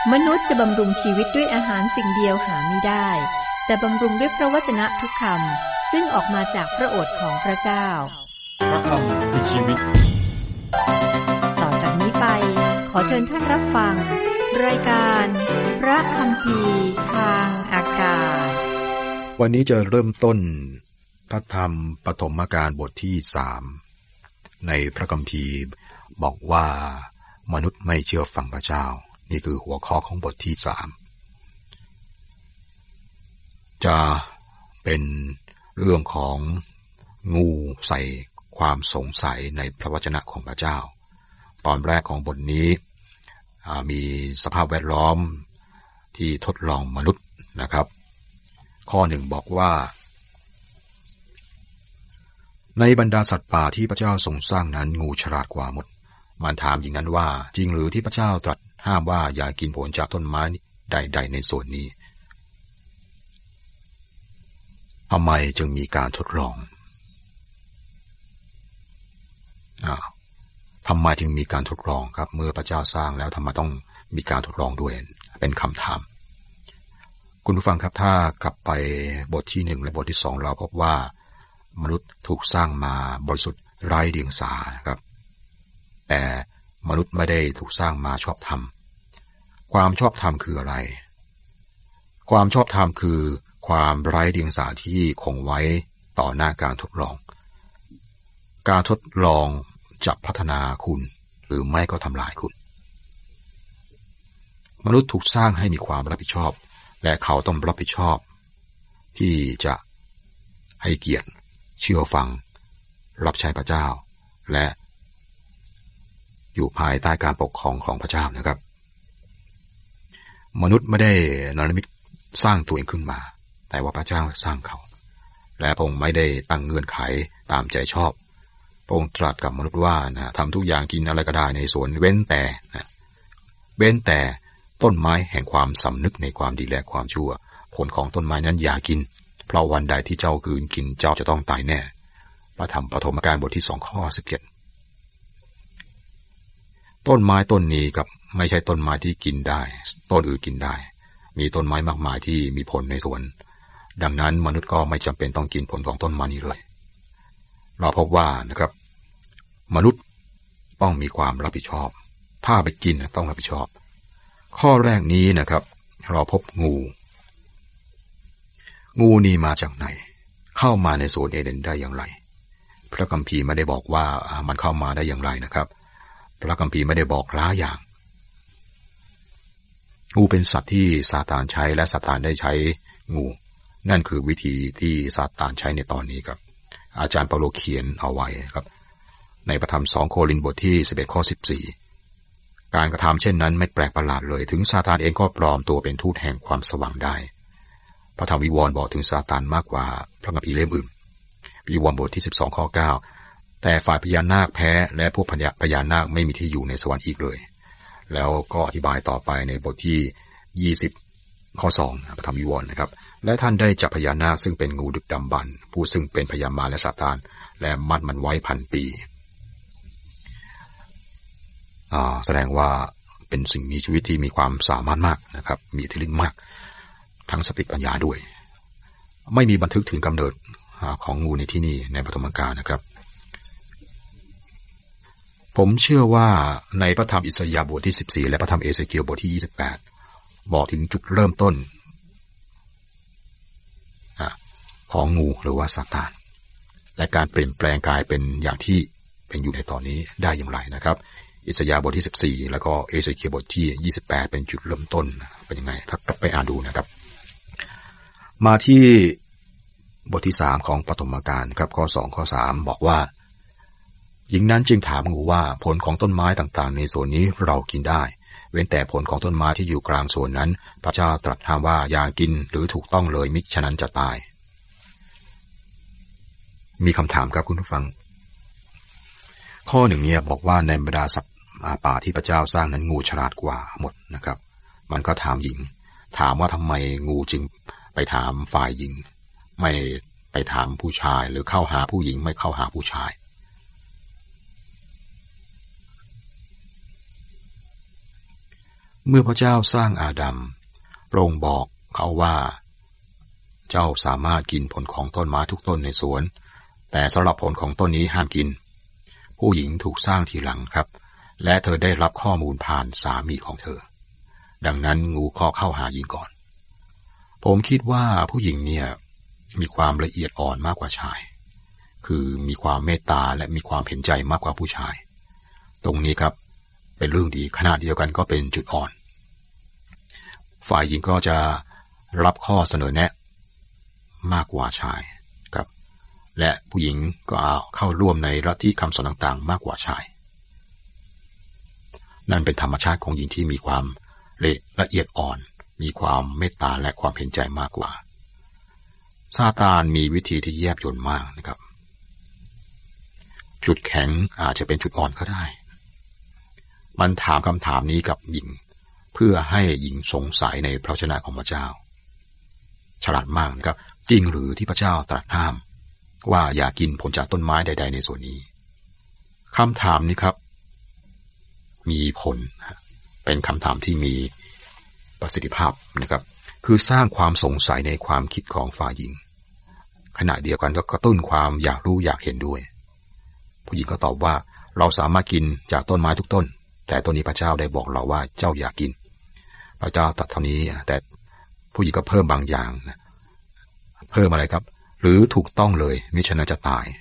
มนุษย์จะบำรุงชีวิตด้วยอาหารสิ่งเดียวหาไม่ได้แต่บำรุงด้วยพระวจนะทุกคำซึ่งออกมาจากพระโอษฐ์ของพระเจ้าพระคำคือชีวิตต่อจากนี้ไปขอเชิญท่านรับฟังรายการพระคัมภีร์ทางอากาศวันนี้จะเริ่มต้นพระธรรมปฐมกาลบทที่3ในพระคัมภีร์บอกว่ามนุษย์ไม่เชื่อฟังพระเจ้านี่คือหัวข้อของบทที่3จะเป็นเรื่องของงูใส่ความสงสัยในพระวจนะของพระเจ้าตอนแรกของบทนี้มีสภาพแวดล้อมที่ทดลองมนุษย์นะครับข้อหนึ่งบอกว่าในบรรดาสัตว์ป่าที่พระเจ้าทรงสร้างนั้นงูฉลาดกว่าหมดมันถามอย่างนั้นว่าจริงหรือที่พระเจ้าตรัสห้ามว่าอย่ากินผลจากต้นไม้ใดๆในส่วนนี้ทำไมจึงมีการทดลองทำไมจึงมีการทดลองครับเมื่อพระเจ้าสร้างแล้วทำไมต้องมีการทดลองด้วยเป็นคำถามคุณผู้ฟังครับถ้ากลับไปบทที่1และบทที่2เราพบว่ามนุษย์ถูกสร้างมาบริสุทธิ์ไร้เดียงสาครับแต่มนุษย์ไม่ได้ถูกสร้างมาชอบธรรมความชอบธรรมคืออะไรความชอบธรรมคือความไร้เดียงสาที่คงไว้ต่อหน้าการทดลองการทดลองจะพัฒนาคุณหรือไม่ก็ทำลายคุณมนุษย์ถูกสร้างให้มีความรับผิดชอบและเขาต้องรับผิดชอบที่จะให้เกียรติเชื่อฟังรับใช้พระเจ้าและอยู่ภายใต้การปกครองของพระเจ้านะครับมนุษย์ไม่ได้นรมิตสร้างตัวเองขึ้นมาแต่ว่าพระเจ้าสร้างเขาและพระองค์ไม่ได้ตั้งเงื่อนไขตามใจชอบพระองค์ตรัสกับมนุษย์ว่าทำทุกอย่างกินอะไรก็ได้ในสวนเว้นแต่ต้นไม้แห่งความสำนึกในความดีและความชั่วผลของต้นไม้นั้นอย่ากินเพราะวันใดที่เจ้าคืนกินเจ้าจะต้องตายแน่พระธรรมปฐมกาลบทที่2ข้อ17ต้นไม้ต้นนี้กับไม่ใช่ต้นไม้ที่กินได้ต้นอื่นกินได้มีต้นไม้มากมายที่มีผลในสวนดังนั้นมนุษย์ก็ไม่จำเป็นต้องกินผลของต้นไม้นี้เลยเราพบว่านะครับมนุษย์ต้องมีความรับผิดชอบถ้าไปกินต้องรับผิดชอบข้อแรกนี้นะครับเราพบงูนี่มาจากไหนเข้ามาในสวนเอเดนได้อย่างไรพระคัมภีร์ไม่ได้บอกว่ามันเข้ามาได้อย่างไรนะครับพระคัมภีร์ไม่ได้บอกหลายอย่างงูเป็นสัตว์ที่ซาตานใช้และซาตานได้ใช้งูนั่นคือวิธีที่ซาตานใช้ในตอนนี้ครับอาจารย์เปาโลเขียนเอาไว้ครับในพระธรรม2โครินธ์บทที่11ข้อ14การกระทำเช่นนั้นไม่แปลกประหลาดเลยถึงซาตานเองก็ปลอมตัวเป็นทูตแห่งความสว่างได้พระธรรมวิวรณ์บอกถึงซาตานมากกว่าพระคัมภีร์เล่มอื่นวิวรณ์บทที่12ข้อ9แต่ฝ่ายพญานาคแพ้และพวกพญานาคไม่มีที่อยู่ในสวรรค์อีกเลยแล้วก็อธิบายต่อไปในบทที่20ข้อ2พระธรรมวิวรณ์นะครับและท่านได้จับพญานาคซึ่งเป็นงูดึกดำบรรพ์ผู้ซึ่งเป็นพญามารและซาตานและมัดมันไว้1,000 ปีแสดงว่าเป็นสิ่งมีชีวิตที่มีความสามารถมากนะครับมีอิทธิฤทธิ์มากทั้งสติปัญญาด้วยไม่มีบันทึกถึงกำเนิดของงูในที่นี่ในปฐมกาลนะครับผมเชื่อว่าในพระธรรมอิสยาห์บทที่14และพระธรรมเอเสเคียลบทที่28บอกถึงจุดเริ่มต้นของงูหรือว่าซาตานและการเปลี่ยนแปลงกายเป็นอย่างที่เป็นอยู่ในตอนนี้ได้อย่างไรนะครับอิสยาห์บทที่14แล้วก็เอเสเคียลบทที่28เป็นจุดเริ่มต้นเป็นยังไงถ้ากลับไปอ่านดูนะครับมาที่บทที่3ของปฐมกาลครับข้อ2ข้อ3บอกว่าหญิงนั้นจึงถามงูว่าผลของต้นไม้ต่างๆในสวนนี้เรากินได้เว้นแต่ผลของต้นไม้ที่อยู่กลางสวนนั้นพระเจ้าตรัสห้ามว่าอย่ากินหรือถูกต้องเลยมิฉะนั้นจะตายมีคำถามครับคุณผู้ฟังข้อหนึ่งเนี่ยบอกว่าในบรรดาสัตว์ป่าที่พระเจ้าสร้างนั้นงูฉลาดกว่าหมดนะครับมันก็ถามหญิงถามว่าทำไมงูจึงไปถามฝ่ายหญิงไม่ไปถามผู้ชายหรือเข้าหาผู้หญิงไม่เข้าหาผู้ชายเมื่อพระเจ้าสร้างอาดัมพระองค์บอกเขาว่าเจ้าสามารถกินผลของต้นไม้ทุกต้นในสวนแต่สำหรับผลของต้นนี้ห้ามกินผู้หญิงถูกสร้างทีหลังครับและเธอได้รับข้อมูลผ่านสามีของเธอดังนั้นงูก็เข้าหาหญิงก่อนผมคิดว่าผู้หญิงเนี่ยมีความละเอียดอ่อนมากกว่าชายคือมีความเมตตาและมีความเห็นใจมากกว่าผู้ชายตรงนี้ครับเป็นเรื่องดีขณะเดียวกันก็เป็นจุดอ่อนฝ่ายหญิงก็จะรับข้อเสนอแนะมากกว่าชายครับและผู้หญิงก็เข้าร่วมในลัทธิคำสอนต่างๆมากกว่าชายนั่นเป็นธรรมชาติของหญิงที่มีความละเอียดอ่อนมีความเมตตาและความเห็นใจมากกว่าซาตานมีวิธีที่แยบยลมากนะครับจุดแข็งอาจจะเป็นจุดอ่อนก็ได้มันถามคำถามนี้กับหญิงเพื่อให้หญิงสงสัยในพระวจนะของพระเจ้าฉลาดมากนะครับจริงหรือที่พระเจ้าตรัสห้ามว่าอย่ากินผลจากต้นไม้ใดๆในส่วนนี้คำถามนี้ครับมีผลเป็นคำถามที่มีประสิทธิภาพนะครับคือสร้างความสงสัยในความคิดของฝ่ายหญิงขณะเดียวกันก็กระตุ้นความอยากรู้อยากเห็นด้วยผู้หญิงก็ตอบว่าเราสามารถกินจากต้นไม้ทุกต้นแต่ต้นนี้พระเจ้าได้บอกเราว่าเจ้าอย่ากินพระเจ้าตรัสเท่านี้แต่ผู้หญิงก็เพิ่มบางอย่างนะเพิ่มอะไรครับหรือถูกต้องเลยมิฉะนั้นจะตาย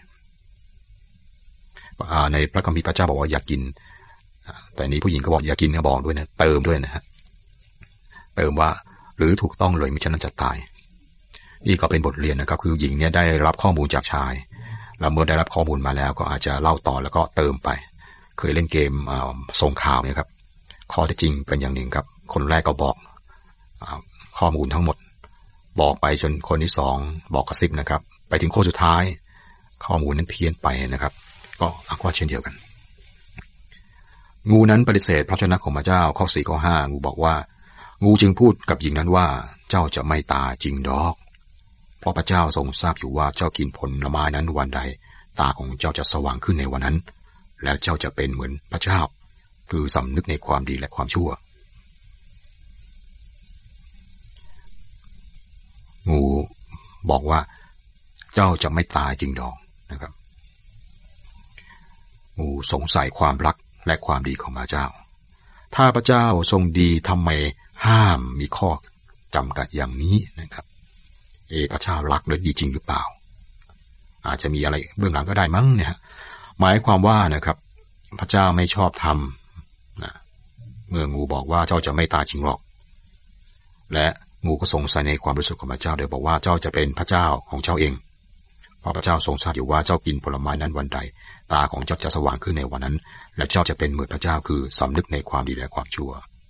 ในพระคัมภีร์พระเจ้าบอกว่าอย่ากินแต่นี้ผู้หญิงก็บอกอย่ากินก็บอกด้วยนะเติมด้วยนะฮะเติมว่าหรือถูกต้องเลยมิฉะนั้นจะตายนี่ก็เป็นบทเรียนนะครับคือหญิงเนี่ยได้รับข้อมูลจากชายแล้วเมื่อได้รับข้อมูลมาแล้วก็อาจจะเล่าต่อแล้วก็เติมไปเคยเล่นเกมส่งข่าวเนี่ยครับข้อเท็จจริงเป็นอย่างหนึ่งครับคนแรกก็บอกข้อมูลทั้งหมดบอกไปจนคนที่สองบอกกระซิบนะครับไปถึงคนสุดท้ายข้อมูลนั้นเพี้ยนไปนะครับก็เช่นเดียวกันงูนั้นปฏิเสธพระวจนะของพระเจ้าข้อ 4 ข้อ 5งูบอกว่างูจึงพูดกับหญิงนั้นว่าเจ้าจะไม่ตายจริงดอกเพราะพระเจ้าทรงทราบอยู่ว่าเจ้ากินผลไม้นั้นวันใดตาของเจ้าจะสว่างขึ้นในวันนั้นแล้วเจ้าจะเป็นเหมือนพระเจ้าคือสำนึกในความดีและความชั่วงูบอกว่าเจ้าจะไม่ตายจริงดอกนะครับงูสงสัยความรักและความดีของพระเจ้าถ้าพระเจ้าทรงดีทำไมห้ามมีข้อจำกัดอย่างนี้นะครับพระเจ้ารักและดีจริงหรือเปล่าอาจจะมีอะไรเบื้องหลังก็ได้มั้งเนี่ยหมายความว่านะครับพระเจ้าไม่ชอบทำนะเมื่องูบอกว่าเจ้าจะไม่ตายจริงหรอกและงูก็สงสัยในความบริสุทธิ์ของพระเจ้าโดยบอกว่าเจ้าจะเป็นพระเจ้าของเจ้าเองเพราะพระเจ้าทรงทราบอยู่ว่าเจ้ากินผลไม้นั้นวันใดตาของเจ้าจะสว่างขึ้นในวันนั้นและเจ้าจะเป็นเหมือนพระเจ้าคือสำนึกในความดีและความชั่ว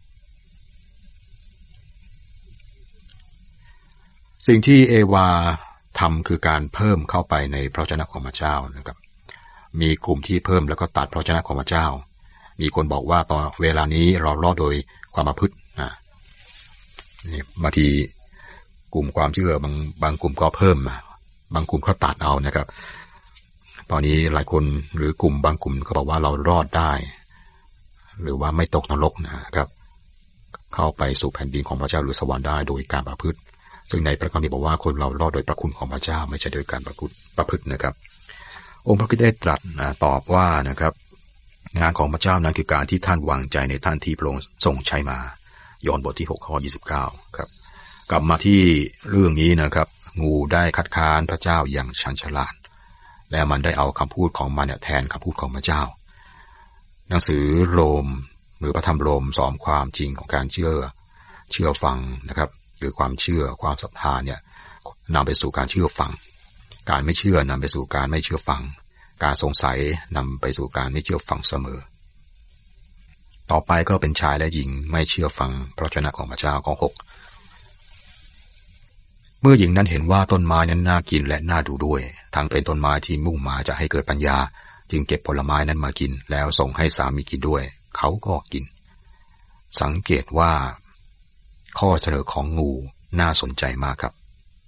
สิ่งที่เอวาทำคือการเพิ่มเข้าไปในพระวจนะของพระเจ้านะครับมีกลุ่มที่เพิ่มแล้วก็ตัดพระวจนะของพระเจ้ามีคนบอกว่าตอนเวลานี้เรารอดโดยความประพฤตินี่บางทีกลุ่มความเชื่อบางกลุ่มก็เพิ่มบางกลุ่มก็ตัดเอานะครับตอนนี้หลายคนหรือกลุ่มบางกลุ่มก็บอกว่าเรารอดได้หรือว่าไม่ตกนรกนะครับเข้าไปสู่แผ่นดินของพระเจ้าหรือสวรรค์ได้โดยการประพฤติซึ่งในพระคัมภีร์บอกว่าคนเรารอดโดยพระคุณของพระเจ้าไม่ใช่โดยการประพฤตินะครับองค์พระคริสต์ได้ตรัสตอบว่านะครับงานของพระเจ้านั้นคือการที่ท่านวางใจในท่านที่พระองค์ทรงใช้มายอห์นบทที่6ข้อ29ครับกลับมาที่เรื่องนี้นะครับงูได้คัดค้านพระเจ้าอย่างชันฉลาดและมันได้เอาคำพูดของมันแทนคำพูดของพระเจ้าหนังสือโรมหรือพระธรรมโรมสอนความจริงของการเชื่อฟังนะครับหรือความเชื่อความศรัทธาเนี่ยนำไปสู่การเชื่อฟังการไม่เชื่อนำไปสู่การไม่เชื่อฟังการสงสัยนำไปสู่การไม่เชื่อฟังเสมอต่อไปก็เป็นชายและหญิงไม่เชื่อฟังพระวจนะของพระเจ้าข้อ 6เมื่อหญิงนั้นเห็นว่าต้นไม้นั้นน่ากินและน่าดูด้วยทั้งเป็นต้นไม้ที่มุ่งหมายจะให้เกิดปัญญาจึงเก็บผลไม้นั้นมากินแล้วส่งให้สามีกินด้วยเขาก็กินสังเกตว่าข้อเสนอของงูน่าสนใจมากครับ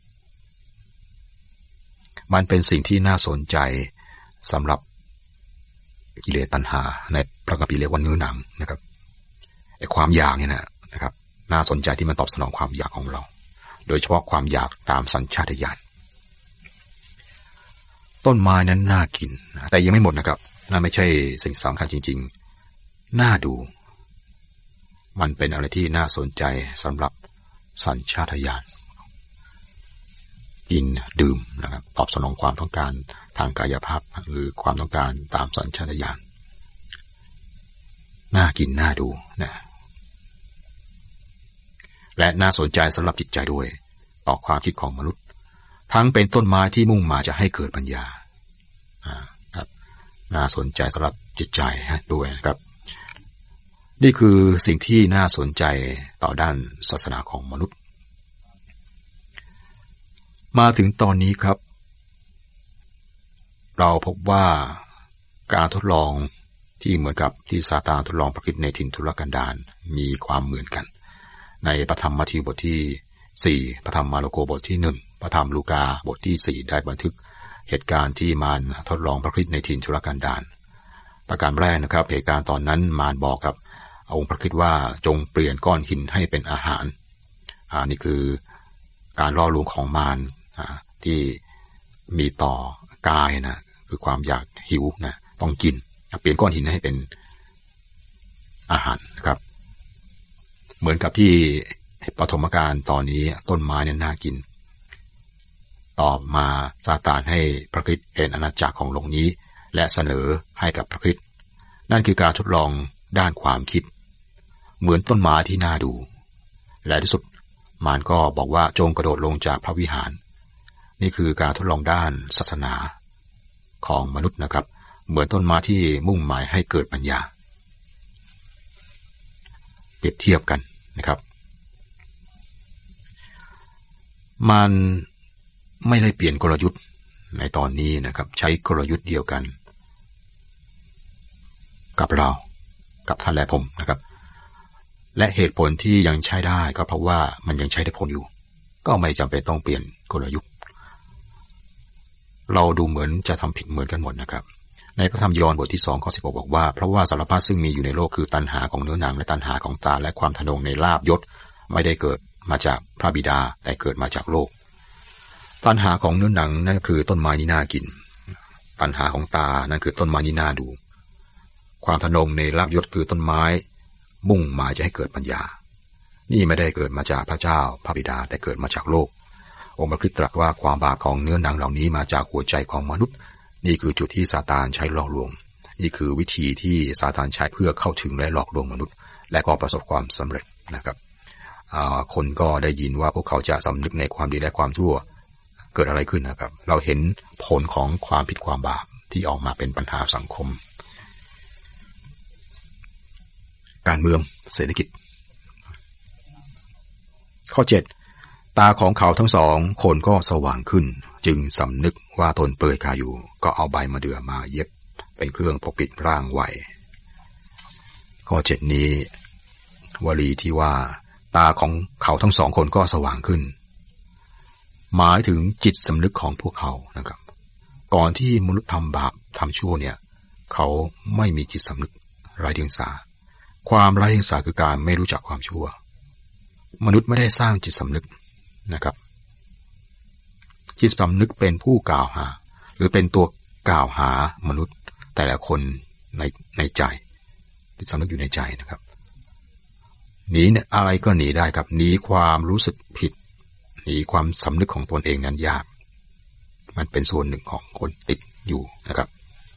มันเป็นสิ่งที่น่าสนใจสำหรับกิเลสตัณหาในพระคัมภีร์เรียกว่าเนื้อหนังนะครับไอ้ความอยากเนี่ยนะน่าสนใจที่มันตอบสนองความอยากของเราโดยเฉพาะความอยากตามสัญชาตญาณต้นไม้นั้นน่ากินแต่ยังไม่หมดนะครับน่าไม่ใช่สิ่งสำคัญจริงๆน่าดูมันเป็นอะไรที่น่าสนใจสำหรับสัญชาตญาณกินดื่มนะครับตอบสนองความต้องการทางกายภาพหรือความต้องการตามสัญชาตญาณน่ากินน่าดูนะและน่าสนใจสำหรับจิตใจด้วยต่อความคิดของมนุษย์ทั้งเป็นต้นไม้ที่มุ่งมาจะให้เกิดปัญญาครับน่าสนใจสำหรับจิตใจด้วยนะครับนี่คือสิ่งที่น่าสนใจต่อด้านศาสนาของมนุษย์มาถึงตอนนี้ครับเราพบว่าการทดลองที่เหมือนกับที่ซาตานทดลองพระคริสต์ในถิ่นทุรกันดารมีความเหมือนกันในพระธรรมมัทธิวบทที่4พระธรรมมาระโกบทที่1พระธรรมลูกาบทที่4ได้บันทึกเหตุการณ์ที่มารทดลองพระคริสต์ในถิ่นทุรกันดารประการแรกนะครับเหตุการณ์ตอนนั้นมารบอกกับองค์พระคริสต์ว่าจงเปลี่ยนก้อนหินให้เป็นอาหารนี่คือการล่อลวงของมารที่มีต่อกายนะคือความอยากหิวนะต้องกินเปลี่ยนก้อนหินให้เป็นอาหารนะครับเหมือนกับที่ปฐมกาลตอนนี้ต้นไม้เนี่ยน่ากินต่อมาซาตานให้พระคริสต์เห็นอาณาจักรของโลกนี้และเสนอให้กับพระคริสต์นั่นคือการทดลองด้านความคิดเหมือนต้นไม้ที่น่าดูและที่สุดมารก็บอกว่าจงกระโดดลงจากพระวิหารนี่คือการทดลองด้านศาสนาของมนุษย์นะครับเหมือนต้นไม้ที่มุ่งหมายให้เกิดปัญญาเปรียบเทียบกันนะครับมันไม่ได้เปลี่ยนกลยุทธ์ในตอนนี้นะครับใช้กลยุทธ์เดียวกันกับเรากับท่านและผมนะครับและเหตุผลที่ยังใช้ได้ก็เพราะว่ามันยังใช้ได้ผลอยู่ก็ไม่จำเป็นต้องเปลี่ยนกลยุทธ์เราดูเหมือนจะทำผิดเหมือนกันหมดนะครับในพระธรรมยอห์นบทที่2ข้อ16บอกว่าเพราะว่าสารพัดซึ่งมีอยู่ในโลกคือตัณหาของเนื้อหนังและตัณหาของตาและความทะนงในลาภยศไม่ได้เกิดมาจากพระบิดาแต่เกิดมาจากโลกตัณหาของเนื้อหนังนั่นคือต้นไม้นี่น่ากินตัณหาของตานั่นคือต้นไม้นี่น่าดูความทะนงในลาภยศคือต้นไม้มุ่งหมายจะให้เกิดปัญญานี่ไม่ได้เกิดมาจากพระเจ้าพระบิดาแต่เกิดมาจากโลกองค์พระคริสต์ตรัสว่าความบาปของเนื้อหนังเหล่านี้มาจากหัวใจของมนุษย์นี่คือจุดที่ซาตานใช้หลอกลวงนี่คือวิธีที่ซาตานใช้เพื่อเข้าถึงและหลอกลวงมนุษย์และก็ประสบความสำเร็จนะครับคนก็ได้ยินว่าพวกเขาจะสำนึกในความดีและความชั่วเกิดอะไรขึ้นนะครับเราเห็นผลของความผิดความบาปที่ออกมาเป็นปัญหาสังคมการเมืองเศรษฐกิจข้อ7ตาของเขาทั้งสองคนก็สว่างขึ้นจึงสำนึกว่าตนเปลือยกายอยู่ก็เอาใบมะเดื่อมาเย็บเป็นเครื่องปกปิดร่างไว้ข้อ7นี้วลีที่ว่าตาของเขาทั้งสองคนก็สว่างขึ้นหมายถึงจิตสำนึกของพวกเขานะครับก่อนที่มนุษย์ทำบาปทำชั่วเนี่ยเขาไม่มีจิตสำนึกไร้เดียงสาความไร้เดียงสาคือการไม่รู้จักความชั่วมนุษย์ไม่ได้สร้างจิตสำนึกนะครับจิตสำนึกเป็นผู้กล่าวหาหรือเป็นตัวกล่าวหามนุษย์แต่ละคนในใจจิตสำนึกอยู่ในใจนะครับหนีอะไรก็หนีได้ครับหนีความรู้สึกผิดหนีความสำนึกของตนเองนั้นยากมันเป็นส่วนหนึ่งของคนติดอยู่นะครับ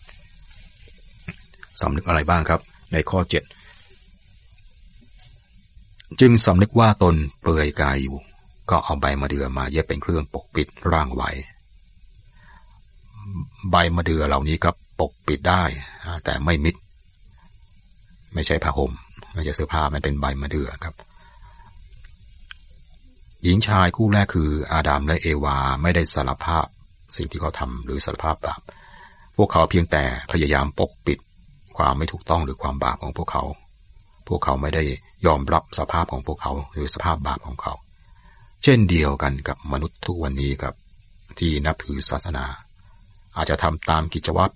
สำนึกอะไรบ้างครับในข้อ7จึงสำนึกว่าตนเปลือยกายอยู่ก็เอาใบมะเดื่อมาเย็บเป็นเครื่องปกปิดร่างไว้ใบมะเดื่อเหล่านี้ก็ปกปิดได้แต่ไม่มิดไม่ใช่ผ้าห่มไม่ใช่เสื้อผ้ามันเป็นใบมะเดื่อครับหญิงชายคู่แรกคืออาดัมและเอวาไม่ได้สารภาพสิ่งที่เขาทำหรือสารภาพบาปพวกเขาเพียงแต่พยายามปกปิดความไม่ถูกต้องหรือความบาปของพวกเขาไม่ได้ยอมรับสภาพของพวกเขาหรือสภาพบาปของเขาเช่นเดียวกันกับมนุษย์ทุกวันนี้ครับที่นับถือศาสนาอาจจะทำตามกิจวัตร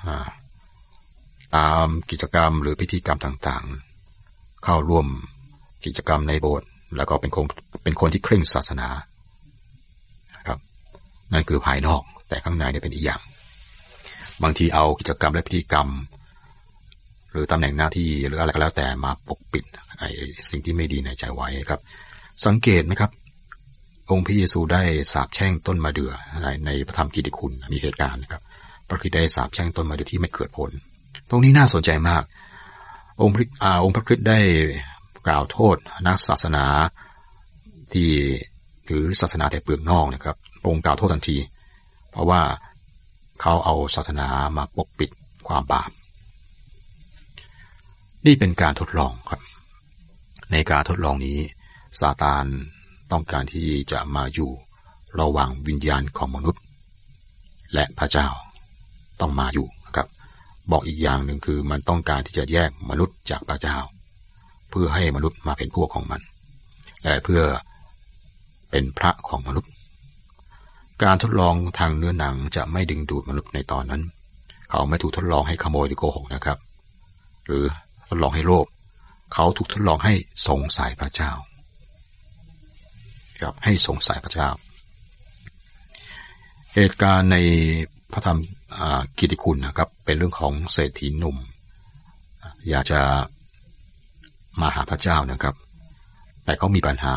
ตามกิจกรรมหรือพิธีกรรมต่างๆเข้าร่วมกิจกรรมในโบสถ์แล้วก็เป็นคนที่เคร่งศาสนาครับนั่นคือภายนอกแต่ข้างในเนี่ยเป็นอีกอย่างบางทีเอากิจกรรมและพิธีกรรมหรือตำแหน่งหน้าที่หรืออะไรก็แล้วแต่มาปกปิดไอ้สิ่งที่ไม่ดีในใจไว้ครับสังเกตไหมครับองค์พระเยซูได้สาปแช่งต้นมะเดื่อในพระธรรมกิตติคุณมีเหตุการณ์นะครับพระคริสต์ได้สาปแช่งต้นมะเดื่อที่ไม่เกิดผลตรงนี้น่าสนใจมากองค์พระคริสต์ได้กล่าวโทษนักศาสนาที่ถือศาสนาแต่เปลือกนอกนะครับพระองค์กล่าวโทษทันทีเพราะว่าเขาเอาศาสนามาปกปิดความบาปนี่เป็นการทดลองครับในการทดลองนี้ซาตานต้องการที่จะมาอยู่ระหว่างวิญญาณของมนุษย์และพระเจ้าต้องมาอยู่ครับบอกอีกอย่างหนึ่งคือมันต้องการที่จะแยกมนุษย์จากพระเจ้าเพื่อให้มนุษย์มาเป็นพวกของมันและเพื่อเป็นพระของมนุษย์การทดลองทางเนื้อหนังจะไม่ดึงดูดมนุษย์ในตอนนั้นเขาไม่ถูกทดลองให้ขโมยหรือโกหกนะครับหรือทดลองให้โลภเขาถูกทดลองให้สงสัยพระเจ้าครับให้สงสัยพระเจ้าเหตุการณ์ในพระธรรมกิตติคุณนะครับเป็นเรื่องของเศรษฐีหนุ่มอยากจะมาหาพระเจ้านะครับแต่เขามีปัญหา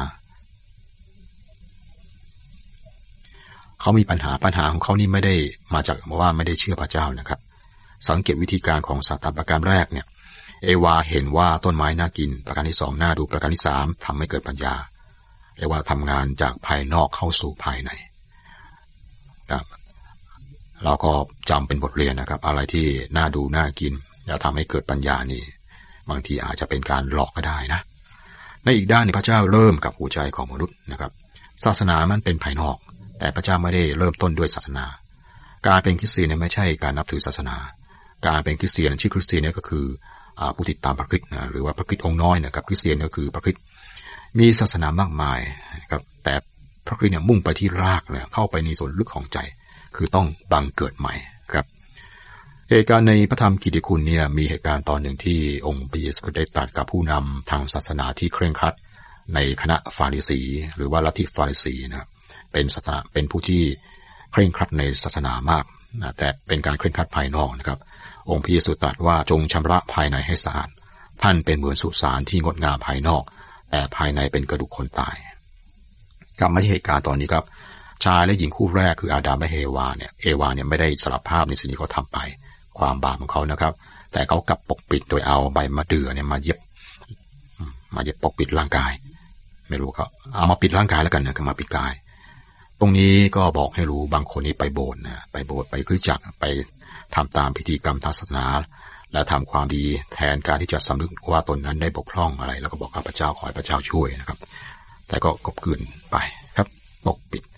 ปัญหาของเขานี่ไม่ได้มาจากว่าไม่ได้เชื่อพระเจ้านะครับสังเกตวิธีการของซาตานประการแรกเนี่ยเอวาเห็นว่าต้นไม้น่ากินประการที่สองน่าดูประการที่สามทำให้เกิดปัญญาเรียกว่าทำงานจากภายนอกเข้าสู่ภายในครับเราก็จำเป็นบทเรียนนะครับอะไรที่น่าดูน่ากินแล้วทำให้เกิดปัญญานี่บางทีอาจจะเป็นการหลอกก็ได้นะในอีกด้านนึงพระเจ้าเริ่มกับหัวใจของมนุษย์นะครับศาสนามันเป็นภายนอกแต่พระเจ้าไม่ได้เริ่มต้นด้วยศาสนาการเป็นคริสเตียนเนี่ยไม่ใช่การนับถือศาสนาการเป็นคริสเตียนชื่อคริสเตียนเนี่ยก็คือผู้ติดตามพระคริสต์นะหรือว่าพระคริสต์องค์น้อยนะครับคริสเตียนก็คือพระคริสต์มีศาสนามากมายครับแต่พระคริสต์เนี่ยมุ่งไปที่รากเลยเข้าไปในส่วนลึกของใจคือต้องบังเกิดใหม่ครับเหตุการณ์ในพระธรรมกิตติคุณเนี่ยมีเหตุการณ์ตอนหนึ่งที่องค์พระเยซูได้ตรัสกับผู้นำทางศาสนาที่เคร่งครัดในคณะฟาริสีหรือว่าลัทธิฟาริสีนะเป็นผู้ที่เคร่งครัดในศาสนามากนะแต่เป็นการเคร่งครัดภายนอกนะครับองค์พระเยซูตรัสว่าจงชำระภายในให้สะอาดท่านเป็นเหมือนสุสานที่งดงามภายนอกแต่ภายในเป็นกระดูกคนตายกลับมาที่เหตุการณ์ตอนนี้ครับชายและหญิงคู่แรกคืออาดัมและเอวาเนี่ยไม่ได้สารภาพในสิ่งที่เขาทำไปความบาปของเขานะครับแต่เขากลับปกปิดโดยเอาใบมะเดื่อเนี่ยมาเย็บปกปิดร่างกายไม่รู้เขาเอามาปิดร่างกายแล้วกันนะมาปิดกายตรงนี้ก็บอกให้รู้บางคนนี้ไปโบสถ์นะไปโบสถ์ไปคริสตจักรไปทำตามพิธีกรรมทางศาสนาและทำความดีแทนการที่จะสำนึกว่าตนนั้นได้บกพร่องอะไรแล้วก็บอกกับพระเจ้าขอให้พระเจ้าช่วยนะครับแต่ก็กลบเกลื่อนไปครับปกปิด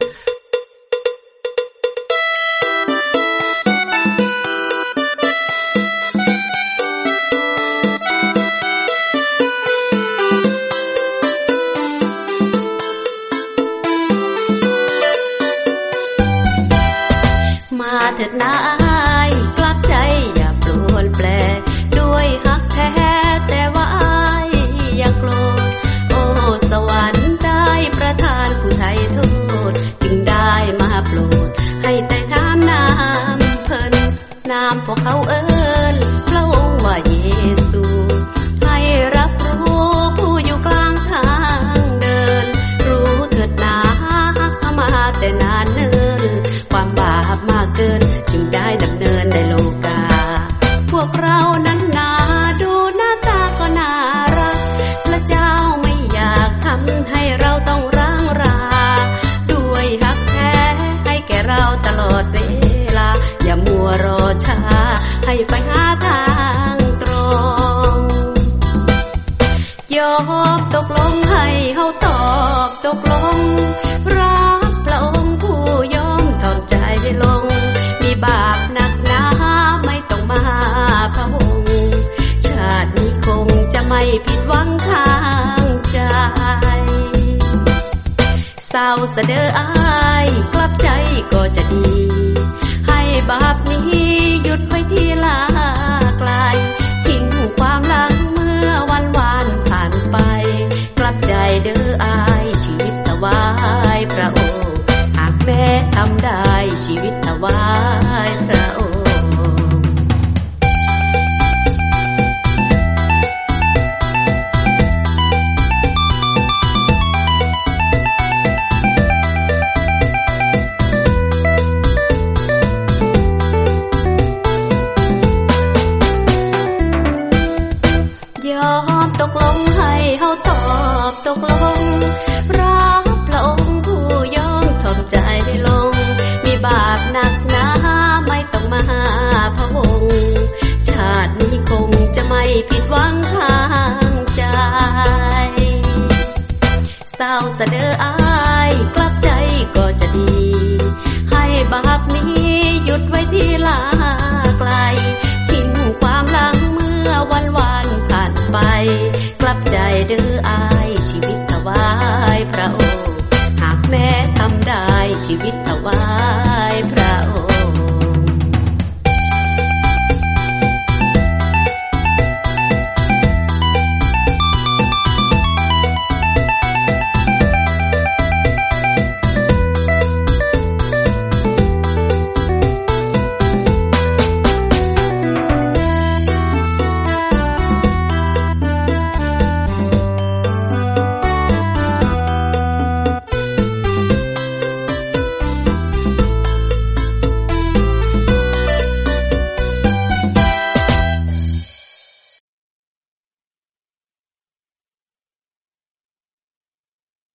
เถิดนาอายกลับใจอย่าปลวนแปลด้วยฮักแท้แต่ว่าอายอย่าโกรธโอ้สวรรค์ได้ประทานผู้ไถ่โทษจึงได้มาโปรดให้แต่งน้ำเพิ่นน้ำพวกเขาเอิ้นพระองค์ว่าเยซูให้รับรู้ผู้อยู่กลางทางเดินรู้เถิดนามาแต่นานเนิ่นความบาปมากเกินจึงได้ดำเนินในโลกาพวกเรานั้นนาดูหน้าตาก็น่ารักพระเจ้าไม่อยากทำให้เราต้องร้างราด้วยฮักแท้ให้แก่เราตลอดเวลาอย่ามัวรอช้าให้ไปหาทางตรงยอมตกลงให้เฮาตอบตกลงรับพระองค์ผู้ยอมถอนใจลงมีบาปหนักหนาไม่ต้องมาพะวงชาตินี้คงจะไม่ผิดหวังทางใจเศร้าเสดออายกลับใจก็จะดีให้บาปนี้หยุดไว้ที่ลาไกลทิ้งความหลังเมื่อวันผ่านไปยอมตกลงให้เฮาตอบตกลงรับพระองค์ผู้ยอมถ่อมใจลงมีบาปหนักหนาไม่ต้องมาพะวงชาตินี้คงจะไม่ผิดหวังทางใจเศร้าสะเด้ออ้ายกลับใจก็จะดีให้บาปนี้หยุดไว้ที่ลาไกลทิ้งความหลังเมื่อวันผ่านไปกลับใจเด้อ